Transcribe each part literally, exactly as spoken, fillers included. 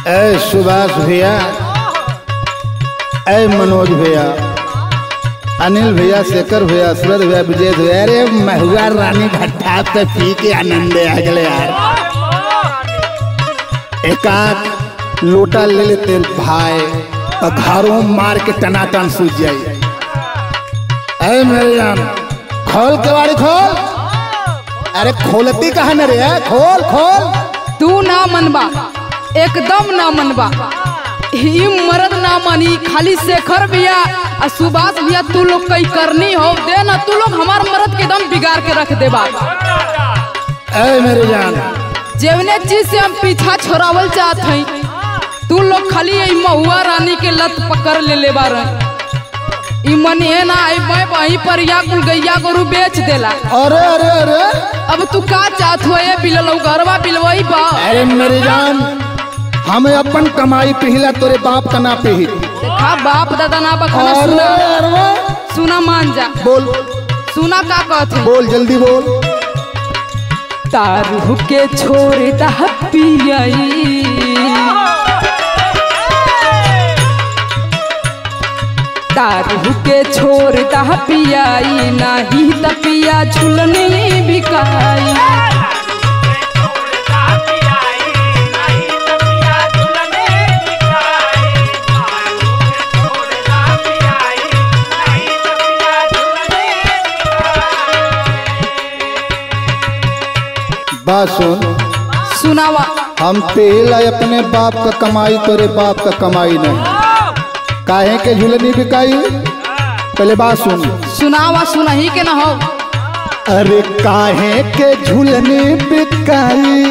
ऐ सुभाष भैया, ऐ मनोज भैया, अनिल भैया, शेखर भैया, सूरज भैया, विजय भैया, अरे महुआ रानी भट्टा पे पी के आनंद आ गए यार। एक आध लोटा ले लेते भाई और घरों मार के टनाटन सूझ जाए। ऐ मेरे जान, खोल केवाड़ी खोल। अरे खोलती कहा न रे, खोल खोल। तू ना मनबा, एकदम ना मनबा। ही मर्द ना मनी, खाली शेखर भैया और सुभाष भैया तू लोग कई करनी हो दे ना, तू लोग हमार मर्द के दम बिगाड़ के रख दे बा। ऐ मेरे जान, जेवने चीज से हम पीछा छोड़ावल चाहत हई, तू लोग खाली यही महुआ रानी के लत पकड़ ले ले बार। ई मन है ना आई मैं वहीं पर या कुल गैया गोरू बेच देला। अरे अरे अरे अब तू का चाहत हो ये बिललो घरवा बिलवई बा। अरे मेरे जान, हमें अपन कमाई पिहिला, तोरे बाप का ना पिही। देखा बाप दादा ना बखना सुना, सुना मान जा। बोल सुना का कहत बोल, जल्दी बोल। दारू के छोड़ दा पियाई, दारू के छोड़ दा पियाई, नाही त पिया झुलनी बिकाई। बात सुन, सुनावा। हम पिहिला अपने बाप का कमाई, तोरे बाप का कमाई नहीं। काहे के झुलनी बिकाई, पहले बात सुन। सुनावा, सुनही के ना हो। अरे काहे के झुलनी बिकाई,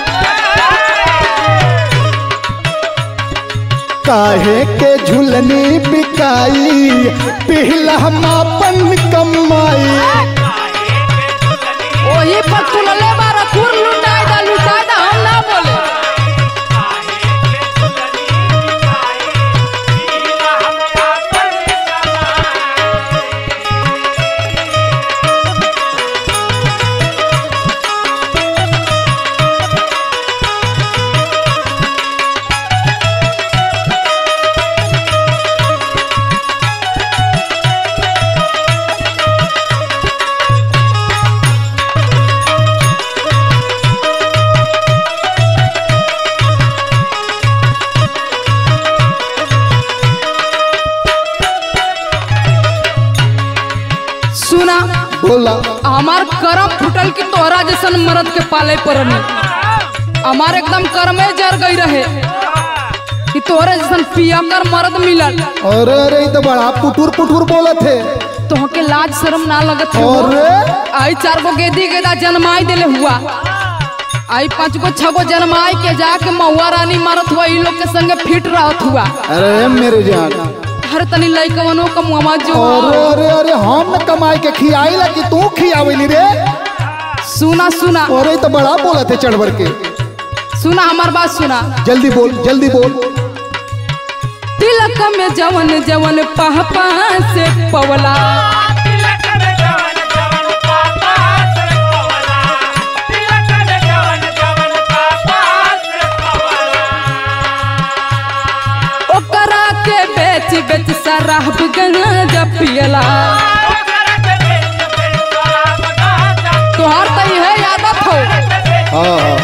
काहे के झुलनी बिकाई, पिहिला हम अपन कमाई। वही पर तुलले बारा खुर लुटाई दा, लुटाई दा, हम ना बोले। बोला हमार करम फुटल की तोहरा जैसन मर्द के पाले परनी। हमार एकदम करमे जर गई रहे कि तोहरे जैसन पियकर मर्द मिलल। अरे अरे तो बड़ा पुटुर पुटुर बोलत है, तोहके लाज शर्म ना लगत है? अरे आई चार गो गेदी गेदा जन्माई देले हुआ, आई पांच गो छह गो जन्माई के जाके महुआ रानी मारत हुआ, इन लोग के संगे फिट रहत हुआ। अरे मेरे जान, हर तनी लइकवनो कमुआ जो। अरे अरे अरे हम न कमाई के खियाई ला कि तू खियावेली रे? सुना सुना, अरे तो बड़ा बोलत है चढ़ के। सुना हमार बात सुना, जल्दी बोल जल्दी बोल। तिलक में जवन जवन पापा से पवला, ओकरा के बेच बेच शराब गंजा पियला। तोहार तो है आदत हो। हाँ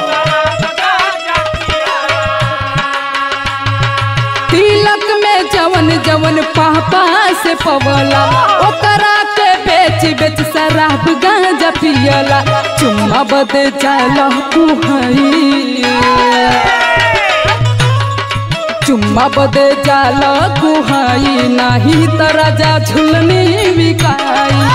तिलक में जवन जवन पापा से पवला, ओकरा के बेच बेच शराब गांजा पियला। चुम्मा बदे जाला कुहाई, चुम्मा बदे जाला कुहाई, नाही त राजा झुलनी बिकाई।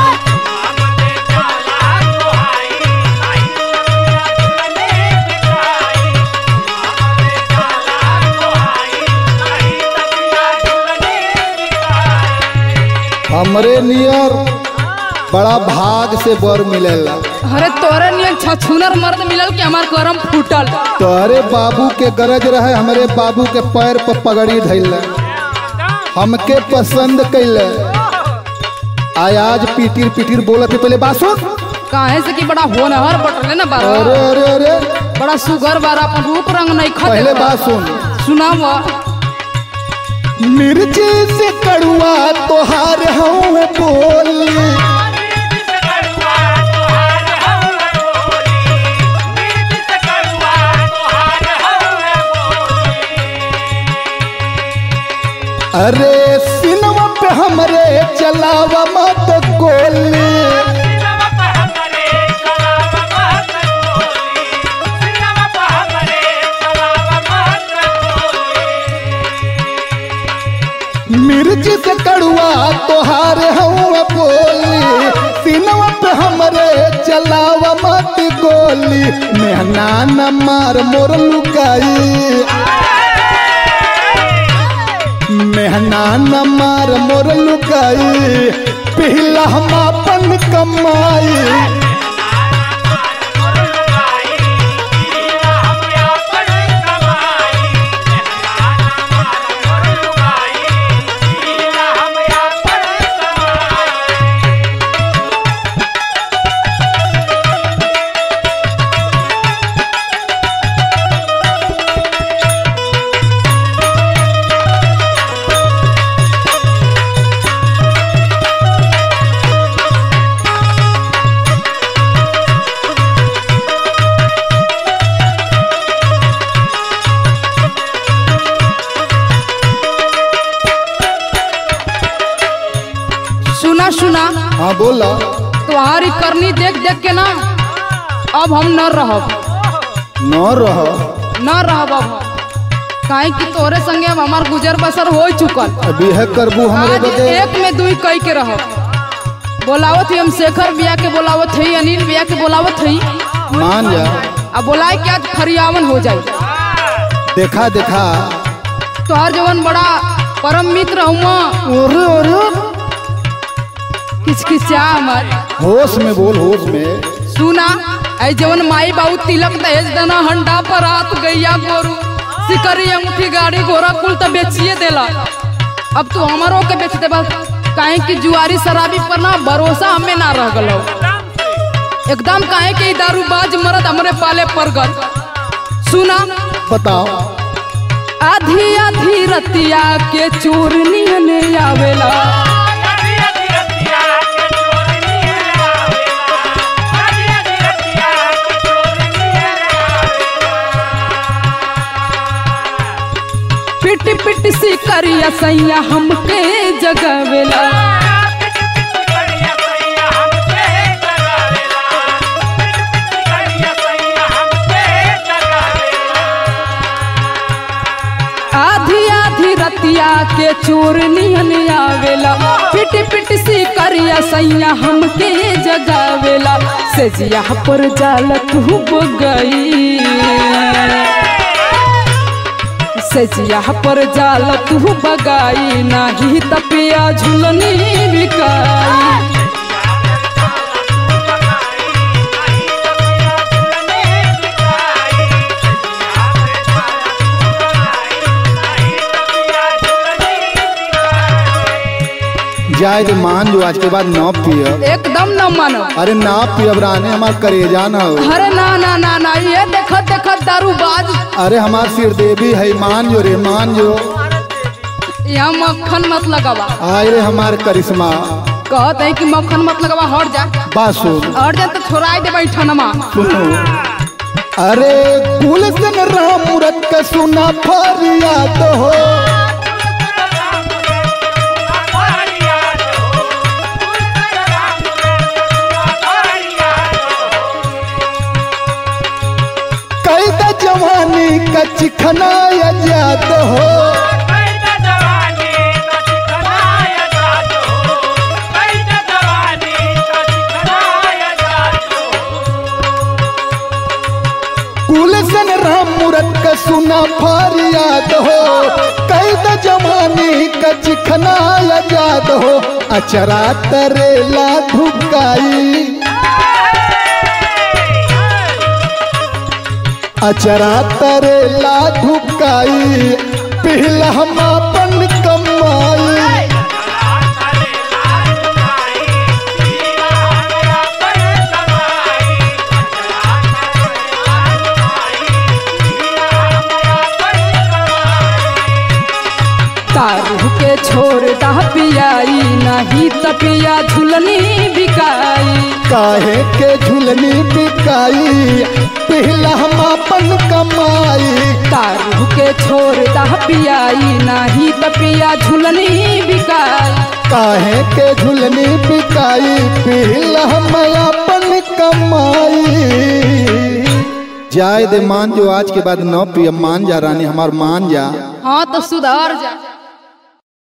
हमरे नियर बड़ा भाग से बर मिलेला। अरे तोरे नियन छछुनर मर्द मिलल के हमार करम फूटल। तोहरे बाबू के गरज रहे, हमरे बाबू के पैर पर पगड़ी धैल, हमके पसंद कैले। आज पीटिर पीटिर बोलत है। पहले बात सुन, काहे से कि बड़ा होनहार बटले ना बारा। अरे अरे अरे बड़ा सुगर बारा, अपन रूप रंग नहीं खत। पहले बात सुन सुनावा। मिर्ची से कड़ुआ तोहार हूँ बोली, अरे सिनेमा पे हमरे चलावा मत गोली, मिर्ची से कड़ुआ तोहार हूँ बोली, सिनेमा पे हमरे चलावा मत गोली, मेहना न मार मोर लुकाई, मेहना न मार मोर लुकाई, पहला हम अपन कमाई, सुना। हाँ बोला। तुम्हारी करनी देख देख के ना अब हम न रहब, न रह न रहब अब, काहे कि तोरे संगे अब हमार गुजर बसर हो चुकल। अभी है करबू हमरे आज बदे एक में दुई कई के रहब। बोलावत ही हम शेखर बिया के बोलावत हई, अनिल बिया के बोलावत हई, मान जा। अब बोलाए के आज फरियावन हो जाए। देखा देखा तोहर जवन बड़ा परम मित्र हुआ, ओरे ओरे किचकिचा मत, होश में बोल, होश में सुना। ऐ जवन माई बाबू तिलक दहेज देना, हंडा पर रात गैया गोरू सिकरी अंगूठी गाड़ी घोड़ा कुल तो बेचिए देला। अब तू हमारो के बेच देबा, काहे कि जुआरी शराबी पर ना भरोसा हमें ना रह गलो एकदम, काहे कि दारूबाज मरद हमरे पाले पर गल। सुना बताओ। आधी आधी रतिया के चोरनी ने आवेला, पिट पिट सी करिया सैया हमके जगावेला, आधी आधी रतिया के चोर नियन आवेला, पिट पिट सी करिया सैया हमके जगावेला, सजिया पर जाल तू बगई, सजिया पर जाल तू बगाई, नाही तपिया झुलनी बिकाई। जाए दे, मान जो आज के बाद ना पियब, एकदम न मानो। अरे ना पियब राने, हमार करेजा ना हो। अरे ना ना ना ना, ये देखत देखत दारूबाज। अरे हमार सिर देवी है, मान जो रे, मान जो। यहाँ मक्खन मत लगावा। आए रे हमार करिश्मा, कहते हैं कि मक्खन मत लगावा, हट जा। बात सुन, हट जा तो छोड़ाई दे बैठनमा। सुनो। अरे गुलशन राम मूरत का सुना फरियाद हो, जवानी का चिखना आजाद हो, गुलशन राम मूरत का सुना फरियाद हो, कैद जवानी का चिखना आजाद हो, अचरा तरेला धुकाई, अचरा तरेला धुकाई, पहला हम अपन कमाई। दारू के छोड़ दा पियाई नहीं त पिया झुलनी बिकाई। काहे के झुलनी बिकाई पहला हम अपन कमाई। दारू के छोड़ दा पियाई नहीं त पिया झुलनी बिकाई। काहे के झुलनी बिकाई पहला हम अपन कमाई। जाए दे मान जो आज के बाद न पिया मान जा रानी हमार मान जा। हाँ तो सुधार जा।